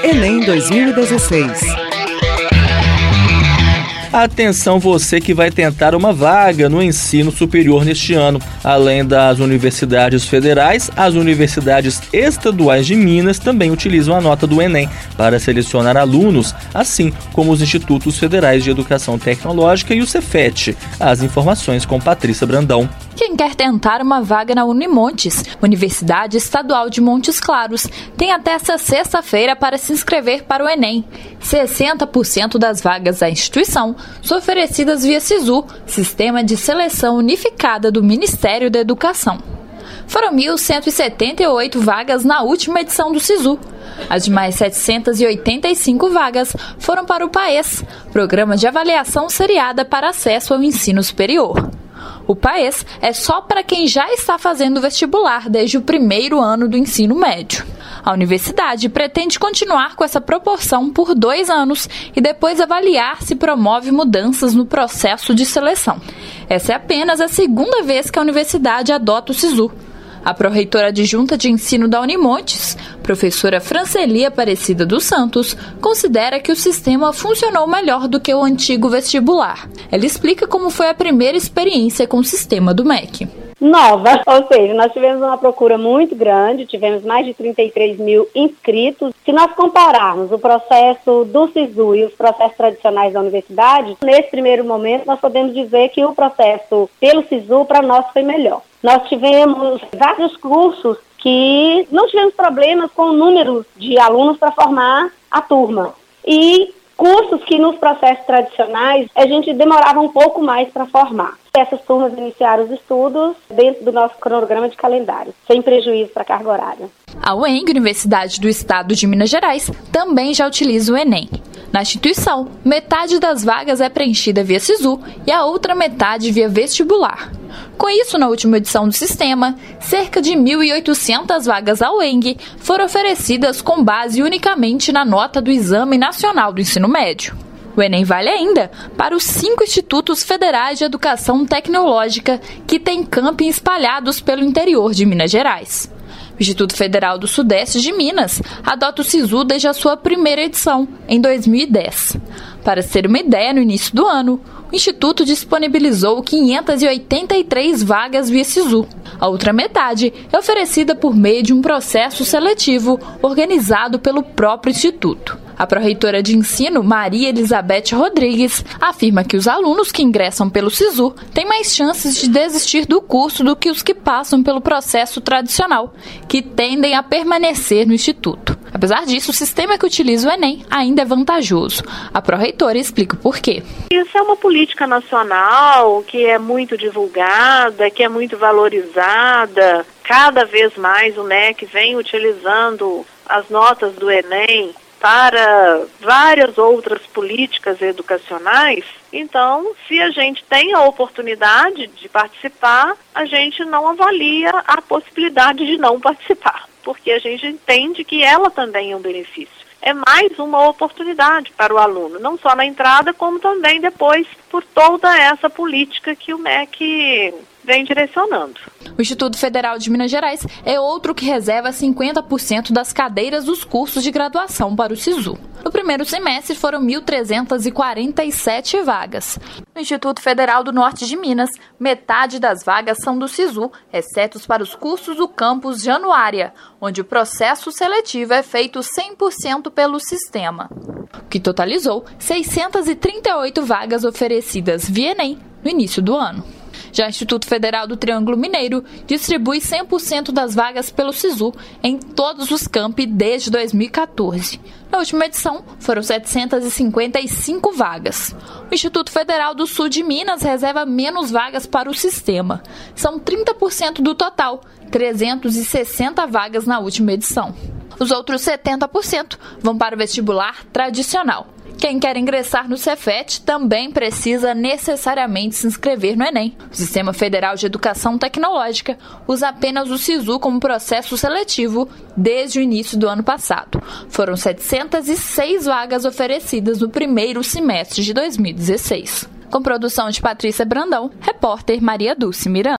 Enem 2016. Atenção você que vai tentar uma vaga no ensino superior neste ano. Além das universidades federais, as universidades estaduais de Minas também utilizam a nota do Enem para selecionar alunos, assim como os institutos federais de educação tecnológica e o Cefet. As informações com Patrícia Brandão. Quem quer tentar uma vaga na Unimontes, Universidade Estadual de Montes Claros, tem até esta sexta-feira para se inscrever para o Enem. 60% das vagas da instituição são oferecidas via SISU, Sistema de Seleção Unificada do Ministério da Educação. Foram 1.178 vagas na última edição do SISU. As demais 785 vagas foram para o PAES, Programa de Avaliação Seriada para Acesso ao Ensino Superior. O PAES é só para quem já está fazendo vestibular desde o primeiro ano do ensino médio. A universidade pretende continuar com essa proporção por 2 anos e depois avaliar se promove mudanças no processo de seleção. Essa é apenas a segunda vez que a universidade adota o SISU. A pró-reitora adjunta de ensino da Unimontes, professora Franceli Aparecida dos Santos, considera que o sistema funcionou melhor do que o antigo vestibular. Ela explica como foi a primeira experiência com o sistema do MEC. Nova, ou seja, nós tivemos uma procura muito grande, tivemos mais de 33 mil inscritos. Se nós compararmos o processo do SISU e os processos tradicionais da universidade, nesse primeiro momento nós podemos dizer que o processo pelo SISU para nós foi melhor. Nós tivemos vários cursos que não tivemos problemas com o número de alunos para formar a turma. E cursos que nos processos tradicionais a gente demorava um pouco mais para formar. Essas turmas iniciaram os estudos dentro do nosso cronograma de calendário, sem prejuízo para a carga horária. A UENG, Universidade do Estado de Minas Gerais, também já utiliza o Enem. Na instituição, metade das vagas é preenchida via SISU e a outra metade via vestibular. Com isso, na última edição do sistema, cerca de 1.800 vagas à UENG foram oferecidas com base unicamente na nota do Exame Nacional do Ensino Médio. O Enem vale ainda para os 5 institutos federais de educação tecnológica que têm campi espalhados pelo interior de Minas Gerais. O Instituto Federal do Sudeste de Minas adota o SISU desde a sua primeira edição, em 2010. Para se ter uma ideia, no início do ano, o Instituto disponibilizou 583 vagas via SISU. A outra metade é oferecida por meio de um processo seletivo organizado pelo próprio Instituto. A pró-reitora de ensino, Maria Elizabeth Rodrigues, afirma que os alunos que ingressam pelo SISU têm mais chances de desistir do curso do que os que passam pelo processo tradicional, que tendem a permanecer no Instituto. Apesar disso, o sistema que utiliza o Enem ainda é vantajoso. A pró-reitora explica o porquê. Isso é uma política nacional que é muito divulgada, que é muito valorizada. Cada vez mais o MEC vem utilizando as notas do Enem para várias outras políticas educacionais. Então, se a gente tem a oportunidade de participar, a gente não avalia a possibilidade de não participar, porque a gente entende que ela também é um benefício. É mais uma oportunidade para o aluno, não só na entrada, como também depois por toda essa política que o MEC vem direcionando. O Instituto Federal de Minas Gerais é outro que reserva 50% das cadeiras dos cursos de graduação para o SISU. No primeiro semestre foram 1.347 vagas. No Instituto Federal do Norte de Minas, metade das vagas são do SISU, exceto para os cursos do campus Januária, onde o processo seletivo é feito 100% pelo sistema, o que totalizou 638 vagas oferecidas via Enem no início do ano. Já o Instituto Federal do Triângulo Mineiro distribui 100% das vagas pelo SISU em todos os campi desde 2014. Na última edição, foram 755 vagas. O Instituto Federal do Sul de Minas reserva menos vagas para o sistema. São 30% do total, 360 vagas na última edição. Os outros 70% vão para o vestibular tradicional. Quem quer ingressar no Cefet também precisa necessariamente se inscrever no Enem. O Sistema Federal de Educação Tecnológica usa apenas o SISU como processo seletivo desde o início do ano passado. Foram 706 vagas oferecidas no primeiro semestre de 2016. Com produção de Patrícia Brandão, repórter Maria Dulce Miranda.